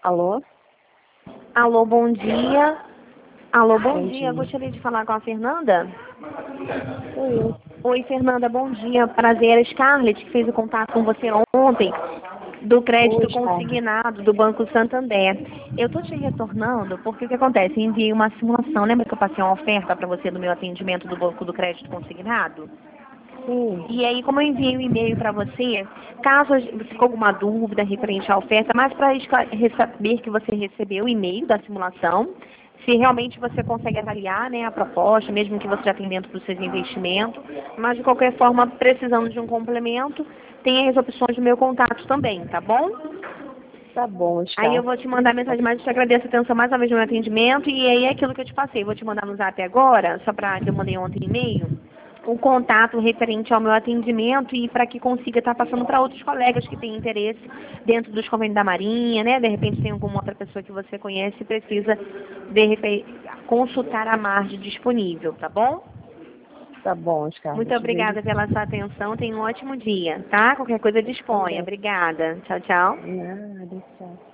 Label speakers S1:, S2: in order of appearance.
S1: Alô?
S2: Alô, bom dia. Alô, bom dia.
S1: Dia.
S2: Gostaria de falar com a Fernanda?
S1: Sou eu.
S2: Oi, Fernanda, bom dia. Prazer, é Scarlett, que fez o contato com você ontem, do crédito
S1: Oi, Scarlett.
S2: consignado do Banco Santander. Eu estou te retornando porque o que acontece? Enviei uma simulação. Lembra que eu passei uma oferta para você do meu atendimento do Banco do Crédito Consignado?
S1: Sim.
S2: E aí, como eu enviei um e-mail para você, caso você ficou alguma dúvida referente à oferta, mas para saber que você recebeu o e-mail da simulação, se realmente você consegue avaliar, né, a proposta, mesmo que você já tenha dentro dos seus investimentos, mas de qualquer forma, precisando de um complemento, tem as opções do meu contato também, tá bom?
S1: Tá bom,
S2: Aí eu
S1: Scarlett.
S2: vou te mandar mensagem, mas eu te agradeço a atenção mais uma vez no meu atendimento, e aí é aquilo que eu te passei, vou te mandar no zap agora, só para que eu mandei ontem e-mail, um contato referente ao meu atendimento e para que consiga estar passando para outros colegas que têm interesse dentro dos convênios da Marinha, né? De repente tem alguma outra pessoa que você conhece e precisa, de repente, consultar a margem disponível, tá bom?
S1: Tá bom,
S2: Muito
S1: Scarlett. Vejo
S2: obrigada pela sua atenção, tenha um ótimo dia, tá? Qualquer coisa disponha.
S1: também.
S2: Obrigada. Tchau, tchau.
S1: Nada, tchau.